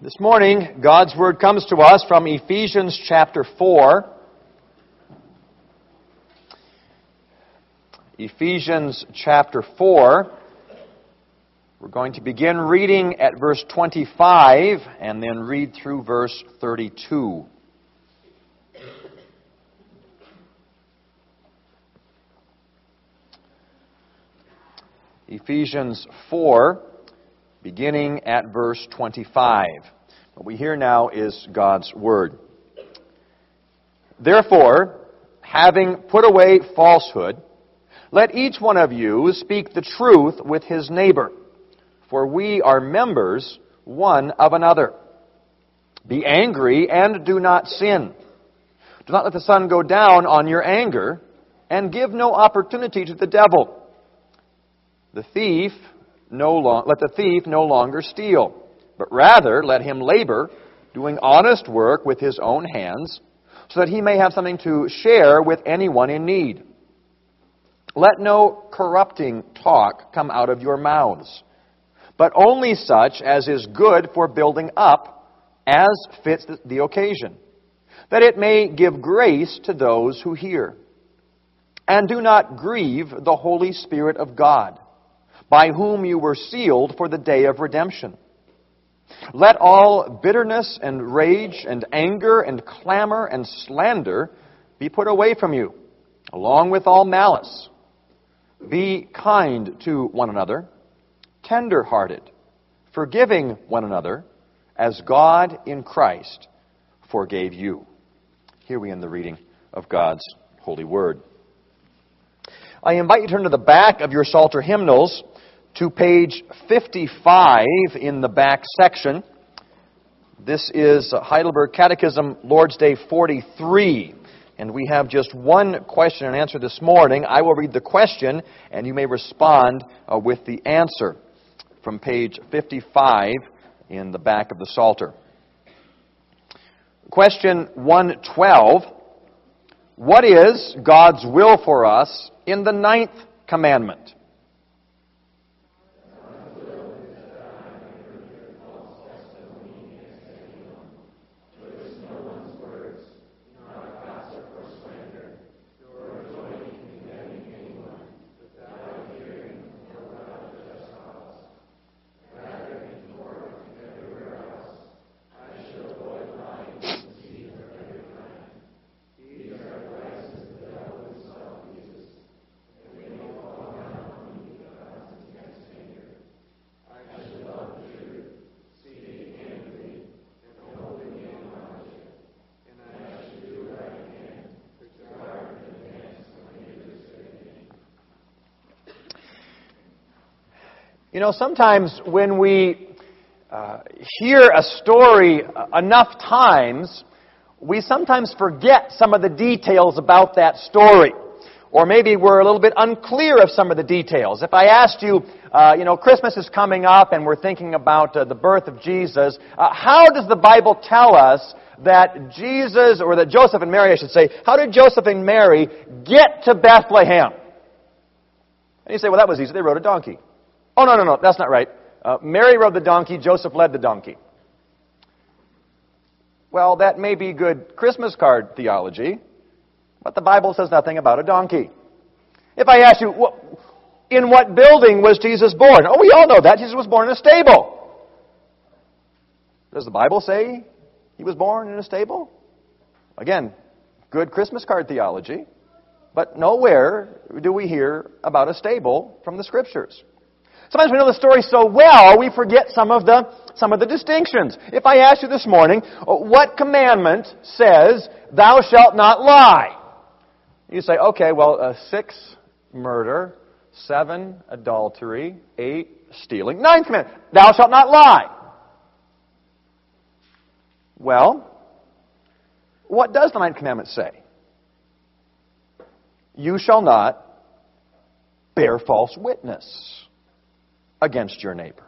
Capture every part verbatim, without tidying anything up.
This morning, God's Word comes to us from Ephesians chapter four. Ephesians chapter four. We're going to begin reading at verse twenty-five and then read through verse thirty-two. Ephesians four, beginning at verse twenty-five. What we hear now is God's Word. Therefore, having put away falsehood, let each one of you speak the truth with his neighbor, for we are members one of another. Be angry and do not sin. Do not let the sun go down on your anger, and give no opportunity to the devil. The thief no long, let the thief no longer steal, but rather let him labor, doing honest work with his own hands, so that he may have something to share with anyone in need. Let no corrupting talk come out of your mouths, but only such as is good for building up, as fits the occasion, that it may give grace to those who hear. And do not grieve the Holy Spirit of God, by whom you were sealed for the day of redemption. Let all bitterness and rage and anger and clamor and slander be put away from you, along with all malice. Be kind to one another, tender-hearted, forgiving one another, as God in Christ forgave you. Here we end the reading of God's holy word. I invite you to turn to the back of your Psalter hymnals to page fifty-five in the back section. This is Heidelberg Catechism, Lord's Day forty-three. And we have just one question and answer this morning. I will read the question, and you may respond uh, with the answer from page fifty-five in the back of the Psalter. Question one twelve. What is God's will for us in the ninth commandment? You know, sometimes when we uh, hear a story enough times, we sometimes forget some of the details about that story. Or maybe we're a little bit unclear of some of the details. If I asked you, uh, you know, Christmas is coming up and we're thinking about uh, the birth of Jesus, uh, how does the Bible tell us that Jesus, or that Joseph and Mary, I should say, how did Joseph and Mary get to Bethlehem? And you say, well, that was easy. They rode a donkey. Oh, no, no, no, that's not right. Uh, Mary rode the donkey, Joseph led the donkey. Well, that may be good Christmas card theology, but the Bible says nothing about a donkey. If I ask you, in what building was Jesus born? Oh, we all know that. Jesus was born in a stable. Does the Bible say he was born in a stable? Again, good Christmas card theology, but nowhere do we hear about a stable from the Scriptures. Sometimes we know the story so well, we forget some of the some of the distinctions. If I ask you this morning, what commandment says, thou shalt not lie? You say, okay, well, uh, six, murder, seven, adultery, eight, stealing, ninth commandment, thou shalt not lie. Well, what does the ninth commandment say? You shall not bear false witness against your neighbor.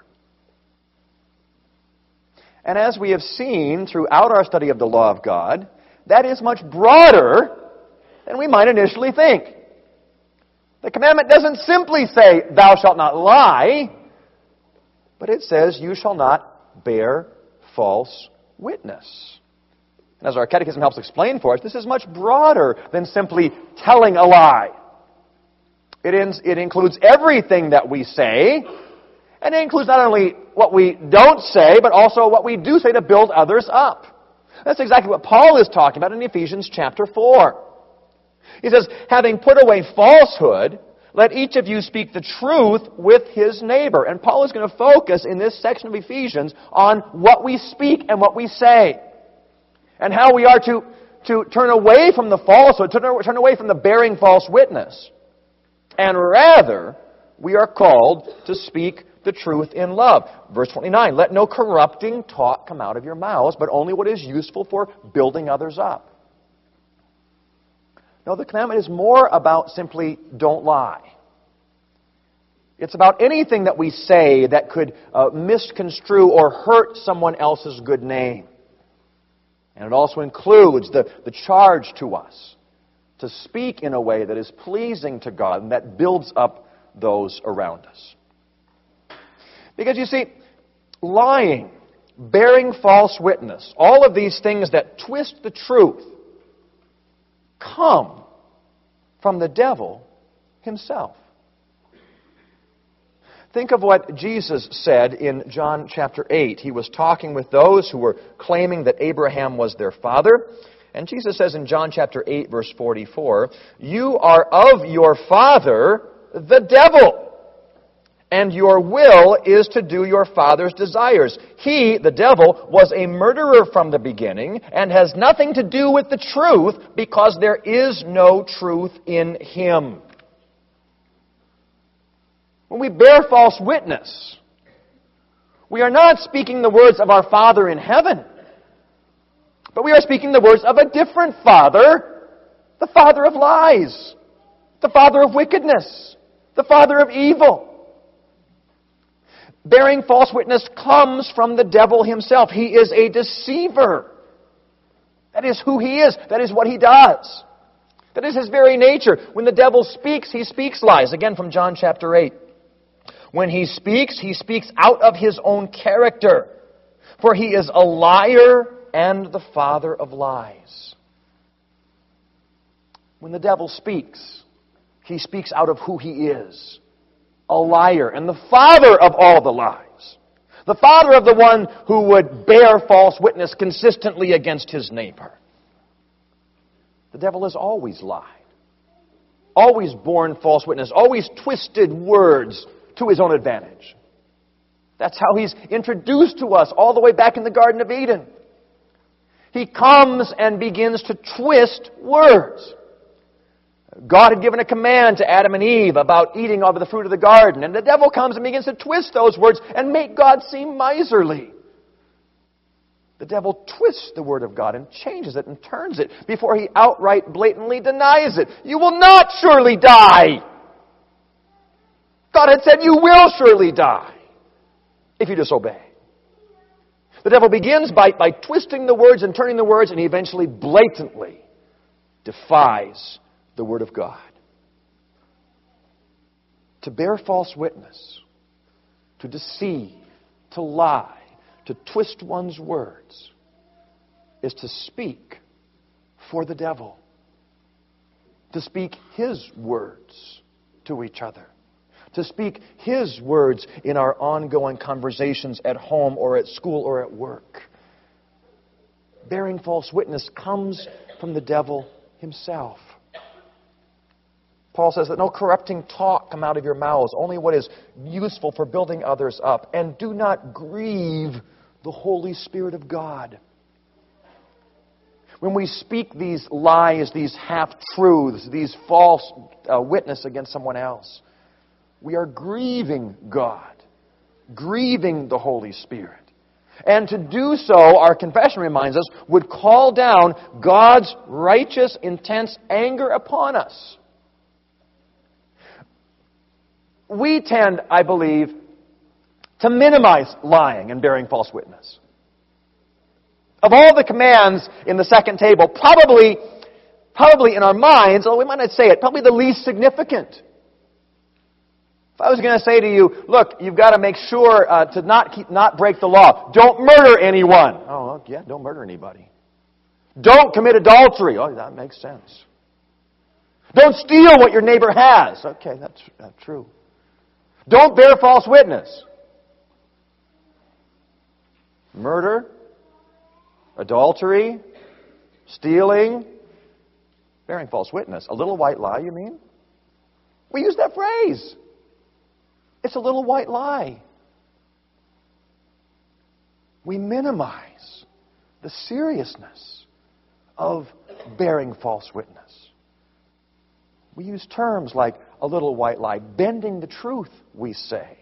And as we have seen throughout our study of the law of God, that is much broader than we might initially think. The commandment doesn't simply say, thou shalt not lie, but it says, you shall not bear false witness. And as our catechism helps explain for us, this is much broader than simply telling a lie. It, in, it includes everything that we say, and it includes not only what we don't say, but also what we do say to build others up. That's exactly what Paul is talking about in Ephesians chapter four. He says, having put away falsehood, let each of you speak the truth with his neighbor. And Paul is going to focus in this section of Ephesians on what we speak and what we say. And how we are to, to turn away from the falsehood, to turn away from the bearing false witness. And rather, we are called to speak the truth in love. Verse twenty-nine, let no corrupting talk come out of your mouths, but only what is useful for building others up. No, the commandment is more about simply don't lie. It's about anything that we say that could uh, misconstrue or hurt someone else's good name. And it also includes the, the charge to us to speak in a way that is pleasing to God and that builds up those around us. Because you see, lying, bearing false witness, all of these things that twist the truth come from the devil himself. Think of what Jesus said in John chapter eight. He was talking with those who were claiming that Abraham was their father. And Jesus says in John chapter eight, verse forty-four, you are of your father, the devil, and your will is to do your father's desires. He, the devil, was a murderer from the beginning and has nothing to do with the truth because there is no truth in him. When we bear false witness, we are not speaking the words of our Father in heaven, but we are speaking the words of a different father, the father of lies, the father of wickedness, the father of evil. Bearing false witness comes from the devil himself. He is a deceiver. That is who he is. That is what he does. That is his very nature. When the devil speaks, he speaks lies. Again from John chapter eight. When he speaks, he speaks out of his own character. For he is a liar and the father of lies. When the devil speaks, he speaks out of who he is. A liar and the father of all the lies. The father of the one who would bear false witness consistently against his neighbor. The devil has always lied. Always borne false witness. Always twisted words to his own advantage. That's how he's introduced to us all the way back in the Garden of Eden. He comes and begins to twist words. God had given a command to Adam and Eve about eating of the fruit of the garden. And the devil comes and begins to twist those words and make God seem miserly. The devil twists the word of God and changes it and turns it before he outright blatantly denies it. You will not surely die. God had said you will surely die if you disobey. The devil begins by, by twisting the words and turning the words, and he eventually blatantly defies the Word of God. To bear false witness, to deceive, to lie, to twist one's words, is to speak for the devil. To speak his words to each other. To speak his words in our ongoing conversations at home or at school or at work. Bearing false witness comes from the devil himself. Paul says that no corrupting talk come out of your mouths, only what is useful for building others up. And do not grieve the Holy Spirit of God. When we speak these lies, these half-truths, these false uh, witness against someone else, we are grieving God, grieving the Holy Spirit. And to do so, our confession reminds us, would call down God's righteous, intense anger upon us. We tend, I believe, to minimize lying and bearing false witness. Of all the commands in the second table, probably, probably in our minds, although we might not say it, probably the least significant. If I was going to say to you, look, you've got to make sure uh, to not keep, not break the law. Don't murder anyone. Oh, well, yeah, don't murder anybody. Don't commit adultery. Oh, that makes sense. Don't steal what your neighbor has. Okay, that's, that's true. Don't bear false witness. Murder, adultery, stealing, bearing false witness. A little white lie, you mean? We use that phrase. It's a little white lie. We minimize the seriousness of bearing false witness. We use terms like a little white lie, bending the truth, we say.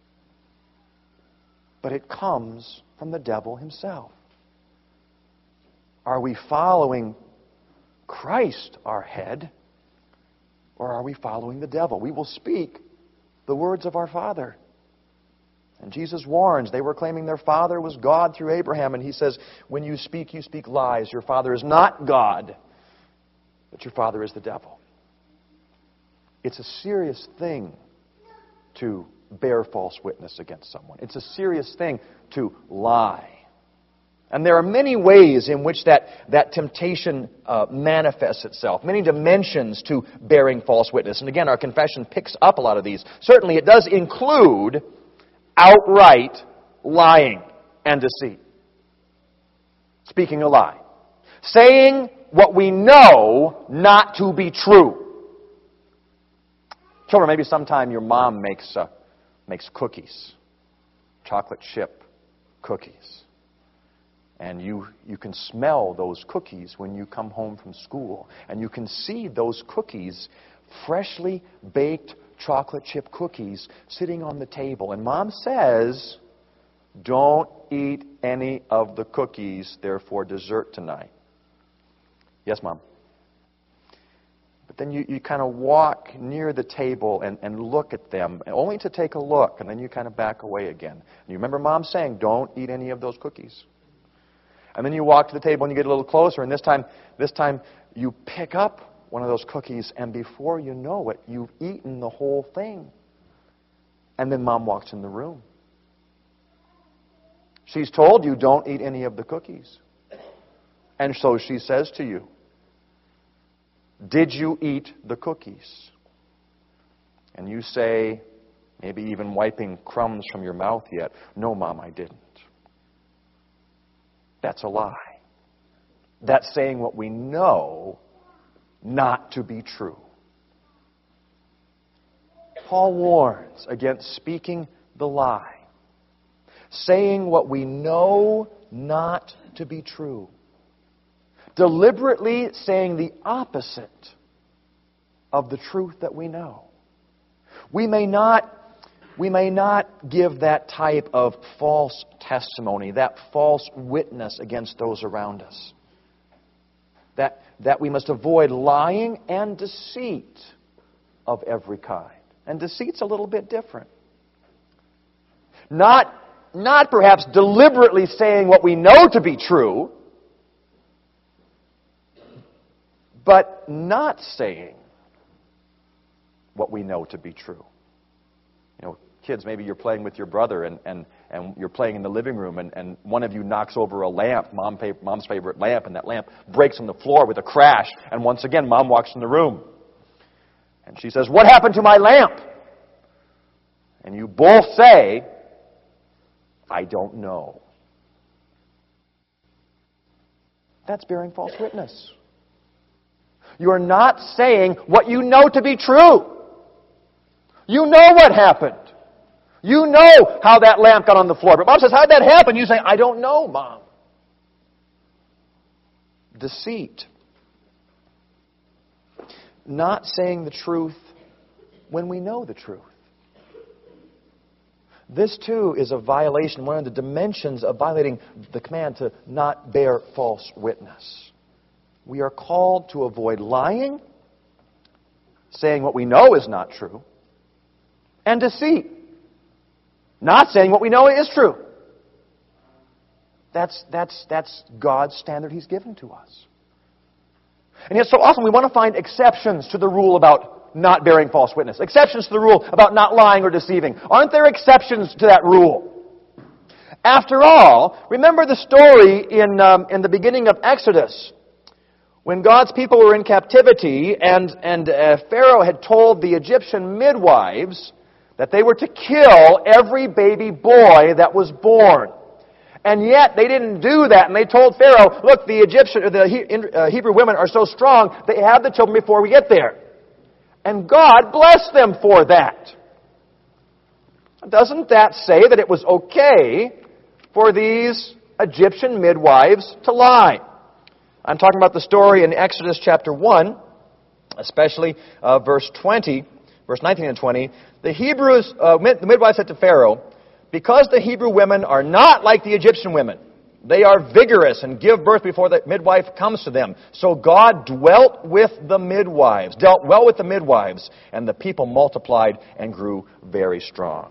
But it comes from the devil himself. Are we following Christ, our head, or are we following the devil? We will speak the words of our Father. And Jesus warns, they were claiming their father was God through Abraham, and he says, when you speak, you speak lies. Your father is not God, but your father is the devil. It's a serious thing to bear false witness against someone. It's a serious thing to lie. And there are many ways in which that, that temptation uh, manifests itself, many dimensions to bearing false witness. And again, our confession picks up a lot of these. Certainly, it does include outright lying and deceit. Speaking a lie. Saying what we know not to be true. Children, maybe sometime your mom makes, uh, makes cookies, chocolate chip cookies. And you, you can smell those cookies when you come home from school. And you can see those cookies, freshly baked chocolate chip cookies, sitting on the table. And Mom says, don't eat any of the cookies. They're for dessert tonight. Yes, Mom? But then you, you kind of walk near the table and, and look at them, only to take a look. And then you kind of back away again. And you remember Mom saying, don't eat any of those cookies. And then you walk to the table and you get a little closer, and this time, this time you pick up one of those cookies, and before you know it, you've eaten the whole thing. And then Mom walks in the room. She's told you, don't eat any of the cookies. And so she says to you, did you eat the cookies? And you say, maybe even wiping crumbs from your mouth yet, no, Mom, I didn't. That's a lie. That's saying what we know not to be true. Paul warns against speaking the lie. Saying what we know not to be true. Deliberately saying the opposite of the truth that we know. We may not We may not give that type of false testimony, that false witness against those around us. That, that we must avoid lying and deceit of every kind. And deceit's a little bit different. Not, not perhaps deliberately saying what we know to be true, but not saying what we know to be true. You know, kids, maybe you're playing with your brother and, and, and you're playing in the living room and, and one of you knocks over a lamp, mom, mom's favorite lamp, and that lamp breaks on the floor with a crash. And once again, Mom walks in the room. And she says, what happened to my lamp? And you both say, I don't know. That's bearing false witness. You are not saying what you know to be true. You know what happened. You know how that lamp got on the floor. But Mom says, how did that happen? You say, I don't know, Mom. Deceit. Not saying the truth when we know the truth. This, too, is a violation, one of the dimensions of violating the command to not bear false witness. We are called to avoid lying, saying what we know is not true, and deceit. Not saying what we know is true. That's, that's, that's God's standard He's given to us. And yet so often we want to find exceptions to the rule about not bearing false witness. Exceptions to the rule about not lying or deceiving. Aren't there exceptions to that rule? After all, remember the story in, um, in the beginning of Exodus, when God's people were in captivity and, and uh, Pharaoh had told the Egyptian midwives that they were to kill every baby boy that was born. And yet they didn't do that, and they told Pharaoh, look, the Egyptian, or the he, uh, Hebrew women are so strong, they have the children before we get there. And God blessed them for that. Doesn't that say that it was okay for these Egyptian midwives to lie? I'm talking about the story in Exodus chapter one, especially uh, verse twenty, verse nineteen and twenty. The Hebrews, uh, the midwives said to Pharaoh, because the Hebrew women are not like the Egyptian women, they are vigorous and give birth before the midwife comes to them. So God dwelt with the midwives, dealt well with the midwives, and the people multiplied and grew very strong.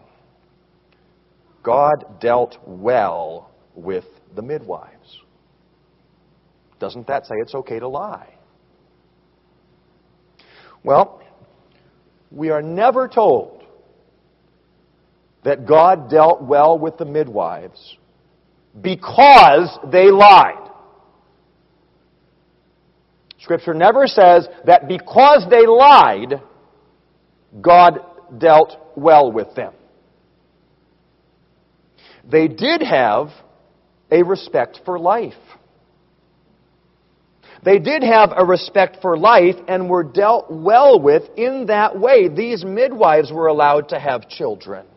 God dealt well with the midwives. Doesn't that say it's okay to lie? Well, we are never told that God dealt well with the midwives because they lied. Scripture never says that because they lied, God dealt well with them. They did have a respect for life. They did have a respect for life and were dealt well with in that way. These midwives were allowed to have children.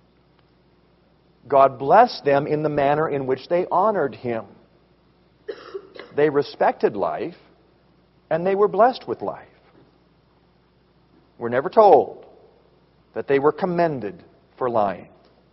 God blessed them in the manner in which they honored Him. They respected life, and they were blessed with life. We're never told that they were commended for lying.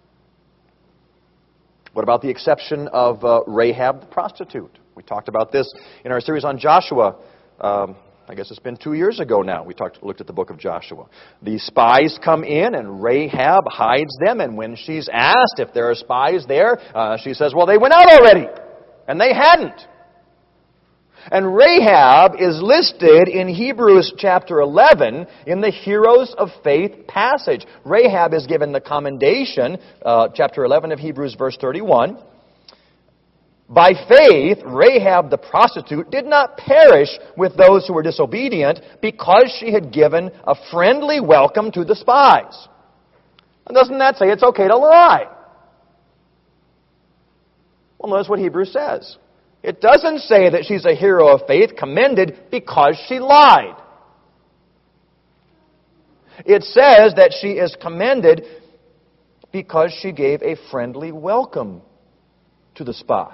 What about the exception of uh, Rahab the prostitute? We talked about this in our series on Joshua. Um, I guess it's been two years ago now. We talked, looked at the book of Joshua. The spies come in, and Rahab hides them. And when she's asked if there are spies there, uh, she says, well, they went out already. And they hadn't. And Rahab is listed in Hebrews chapter eleven in the Heroes of Faith passage. Rahab is given the commendation, uh, chapter eleven of Hebrews, verse thirty-one. By faith, Rahab the prostitute did not perish with those who were disobedient because she had given a friendly welcome to the spies. And doesn't that say it's okay to lie? Well, notice what Hebrews says. It doesn't say that she's a hero of faith commended because she lied. It says that she is commended because she gave a friendly welcome to the spies.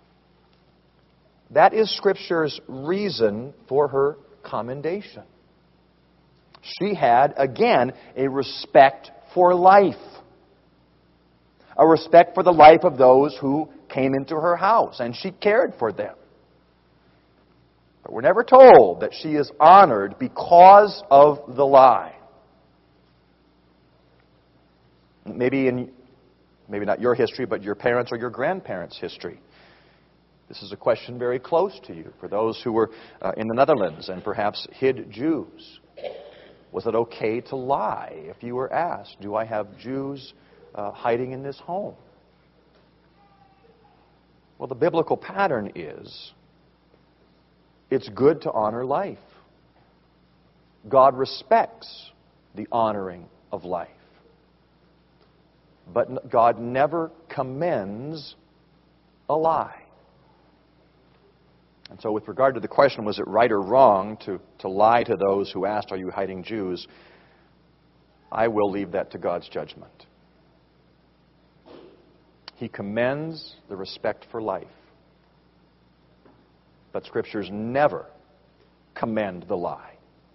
That is Scripture's reason for her commendation. She had, again, a respect for life. A respect for the life of those who came into her house, and she cared for them. But we're never told that she is honored because of the lie. Maybe in, maybe not your history, but your parents' or your grandparents' history. This is a question very close to you. For those who were uh, in the Netherlands and perhaps hid Jews, was it okay to lie if you were asked, do I have Jews uh, hiding in this home? Well, the biblical pattern is it's good to honor life. God respects the honoring of life. But God never commends a lie. And so with regard to the question, was it right or wrong to, to lie to those who asked, are you hiding Jews? I will leave that to God's judgment. He commends the respect for life. But Scriptures never commend the lie.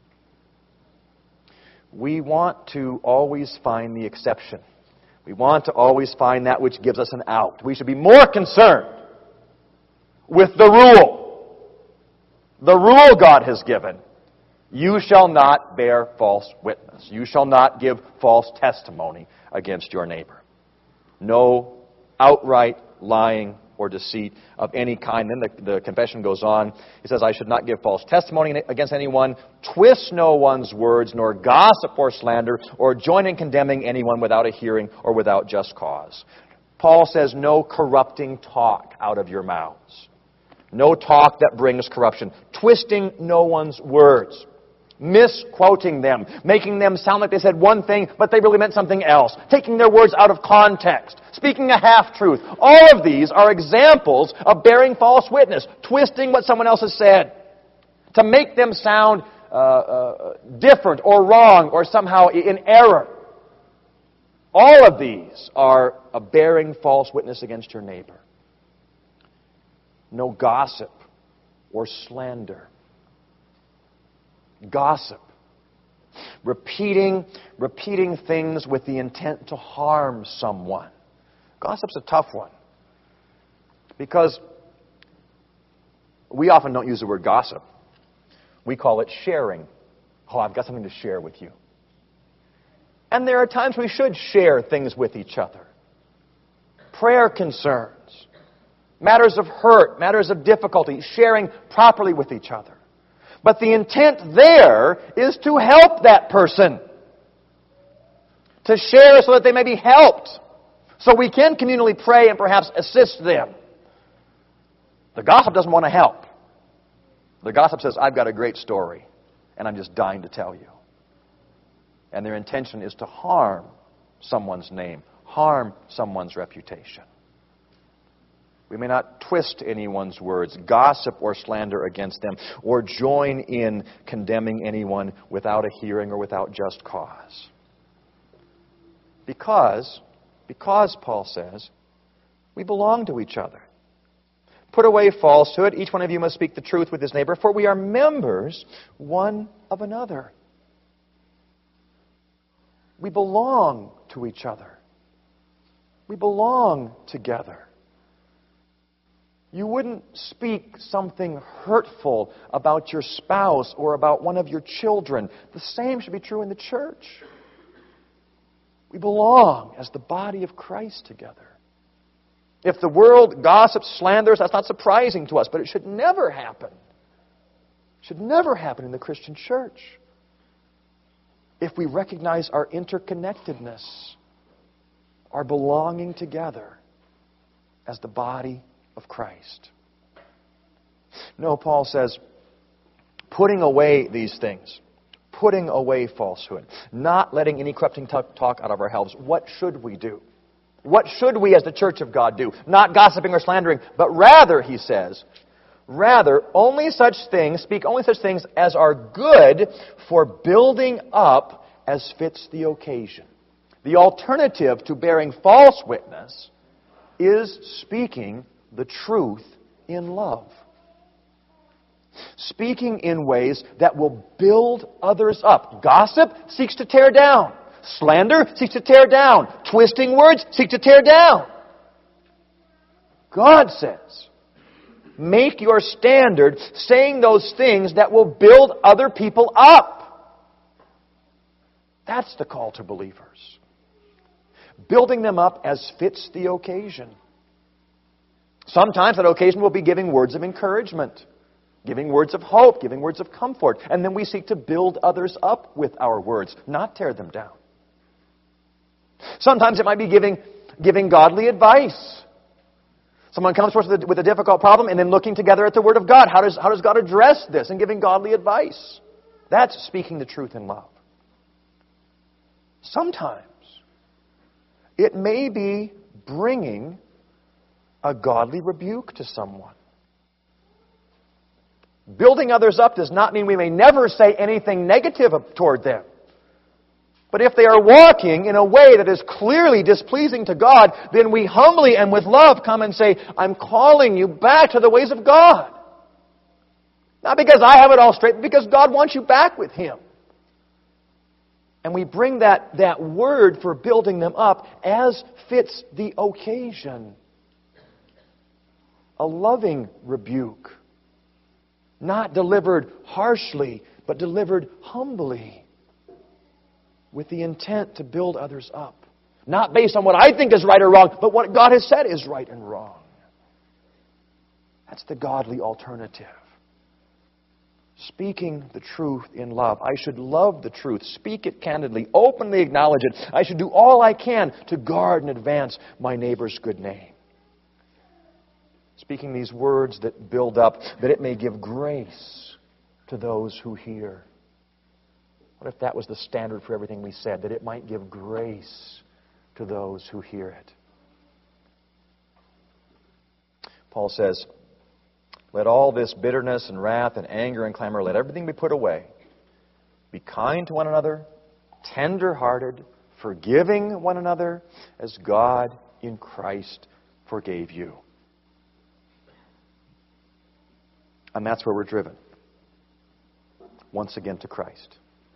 We want to always find the exception. We want to always find that which gives us an out. We should be more concerned with the rule. The rule God has given. You shall not bear false witness. You shall not give false testimony against your neighbor. No outright lying or deceit of any kind. Then the, the confession goes on. He says, I should not give false testimony against anyone, twist no one's words, nor gossip or slander, or join in condemning anyone without a hearing or without just cause. Paul says, no corrupting talk out of your mouths. No talk that brings corruption. Twisting no one's words. Misquoting them. Making them sound like they said one thing, but they really meant something else. Taking their words out of context. Speaking a half-truth. All of these are examples of bearing false witness. Twisting what someone else has said. To make them sound uh, uh, different or wrong or somehow in error. All of these are a bearing false witness against your neighbor. No gossip or slander. Gossip. Repeating, repeating things with the intent to harm someone. Gossip's a tough one. Because we often don't use the word gossip. We call it sharing. Oh, I've got something to share with you. And there are times we should share things with each other. Prayer concerns. Matters of hurt, matters of difficulty, sharing properly with each other. But the intent there is to help that person. To share so that they may be helped. So we can communally pray and perhaps assist them. The gossip doesn't want to help. The gossip says, I've got a great story, and I'm just dying to tell you. And their intention is to harm someone's name, harm someone's reputation. We may not twist anyone's words, gossip or slander against them, or join in condemning anyone without a hearing or without just cause. Because, because, Paul says, we belong to each other. Put away falsehood. Each one of you must speak the truth with his neighbor, for we are members one of another. We belong to each other. We belong together. You wouldn't speak something hurtful about your spouse or about one of your children. The same should be true in the church. We belong as the body of Christ together. If the world gossips, slanders, that's not surprising to us, but it should never happen. It should never happen in the Christian church. If we recognize our interconnectedness, our belonging together as the body of Christ. No, Paul says, putting away these things, putting away falsehood, not letting any corrupting talk out of our mouths. What should we do? What should we as the church of God do? Not gossiping or slandering, but rather, he says, rather, only such things, speak only such things as are good for building up as fits the occasion. The alternative to bearing false witness is speaking the truth in love. Speaking in ways that will build others up. Gossip seeks to tear down. Slander seeks to tear down. Twisting words seek to tear down. God says, make your standard saying those things that will build other people up. That's the call to believers. Building them up as fits the occasion. Sometimes that occasion will be giving words of encouragement, giving words of hope, giving words of comfort. And then we seek to build others up with our words, not tear them down. Sometimes it might be giving, giving godly advice. Someone comes to us with a, with a difficult problem and then looking together at the Word of God. How does, how does God address this? And giving godly advice. That's speaking the truth in love. Sometimes it may be bringing a godly rebuke to someone. Building others up does not mean we may never say anything negative toward them. But if they are walking in a way that is clearly displeasing to God, then we humbly and with love come and say, I'm calling you back to the ways of God. Not because I have it all straight, but because God wants you back with Him. And we bring that, that word for building them up as fits the occasion. A loving rebuke. Not delivered harshly, but delivered humbly. With the intent to build others up. Not based on what I think is right or wrong, but what God has said is right and wrong. That's the godly alternative. Speaking the truth in love. I should love the truth, speak it candidly, openly acknowledge it. I should do all I can to guard and advance my neighbor's good name. Speaking these words that build up, that it may give grace to those who hear. What if that was the standard for everything we said? That it might give grace to those who hear it. Paul says, let all this bitterness and wrath and anger and clamor, let everything be put away. Be kind to one another, tender-hearted, forgiving one another, as God in Christ forgave you. And that's where we're driven. Once again to Christ.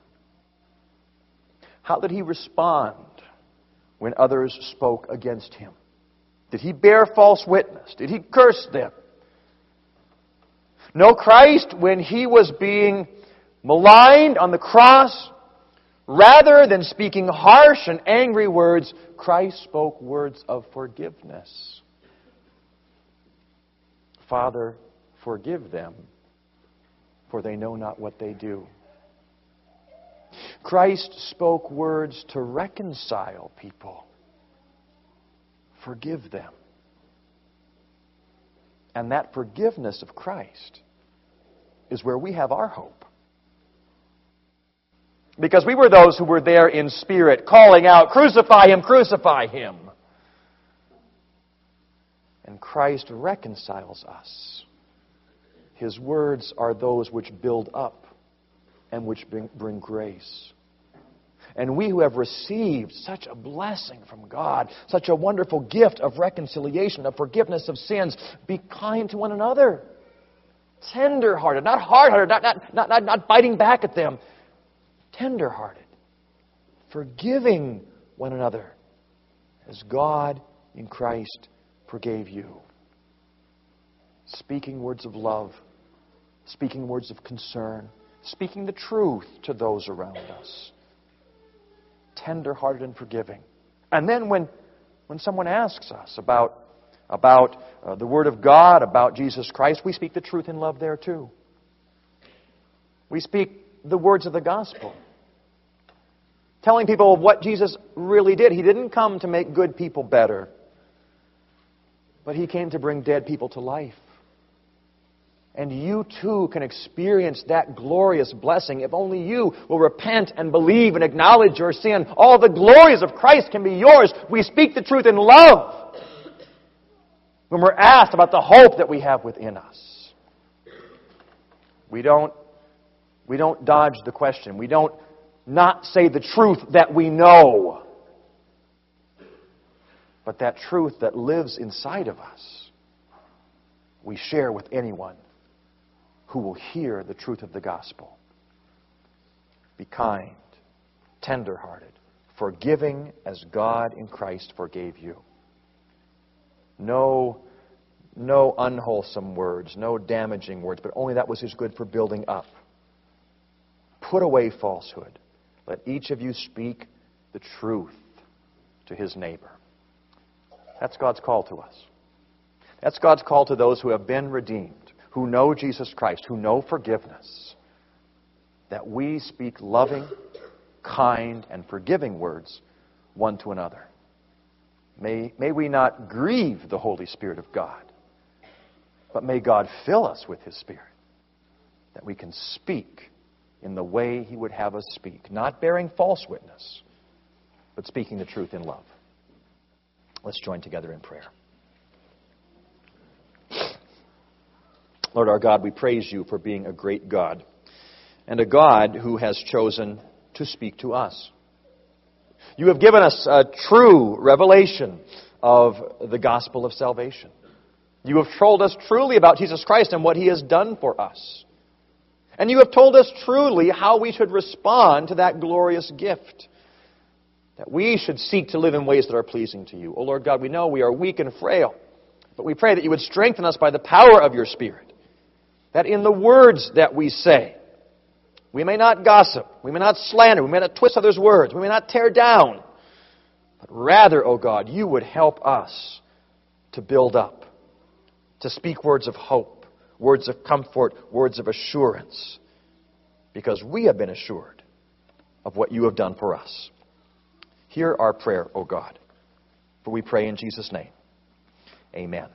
How did he respond when others spoke against him? Did he bear false witness? Did he curse them? No, Christ, when he was being maligned on the cross, rather than speaking harsh and angry words, Christ spoke words of forgiveness. Father, forgive them, for they know not what they do. Christ spoke words to reconcile people. Forgive them. And that forgiveness of Christ is where we have our hope. Because we were those who were there in spirit, calling out, crucify him, crucify him. And Christ reconciles us. His words are those which build up and which bring, bring grace. And we who have received such a blessing from God, such a wonderful gift of reconciliation, of forgiveness of sins, be kind to one another. Tender-hearted, not hard-hearted, not, not, not, not, not biting back at them. Tender-hearted, forgiving one another as God in Christ forgave you. Speaking words of love, speaking words of concern, speaking the truth to those around us. Tender-hearted and forgiving. And then when, when someone asks us about, about uh, the Word of God, about Jesus Christ, we speak the truth in love there too. We speak the words of the gospel. Telling people of what Jesus really did. He didn't come to make good people better, but He came to bring dead people to life. And you too can experience that glorious blessing if only you will repent and believe and acknowledge your sin. All the glories of Christ can be yours. We speak the truth in love when we're asked about the hope that we have within us. We don't, we don't dodge the question. We don't not say the truth that we know. But that truth that lives inside of us, we share with anyone who will hear the truth of the gospel. Be kind, tender-hearted, forgiving as God in Christ forgave you. No, no unwholesome words, no damaging words, but only that which is good for building up. Put away falsehood. Let each of you speak the truth to his neighbor. That's God's call to us. That's God's call to those who have been redeemed, who know Jesus Christ, who know forgiveness, that we speak loving, kind, and forgiving words one to another. May, may we not grieve the Holy Spirit of God, but may God fill us with His Spirit, that we can speak in the way He would have us speak, not bearing false witness, but speaking the truth in love. Let's join together in prayer. Lord our God, we praise You for being a great God, and a God who has chosen to speak to us. You have given us a true revelation of the gospel of salvation. You have told us truly about Jesus Christ and what He has done for us. And You have told us truly how we should respond to that glorious gift, that we should seek to live in ways that are pleasing to You. Oh Lord God, we know we are weak and frail, but we pray that You would strengthen us by the power of Your Spirit, that in the words that we say, we may not gossip, we may not slander, we may not twist others' words, we may not tear down, but rather, oh God, You would help us to build up, to speak words of hope, words of comfort, words of assurance, because we have been assured of what you have done for us. Hear our prayer, O God, for we pray in Jesus' name. Amen.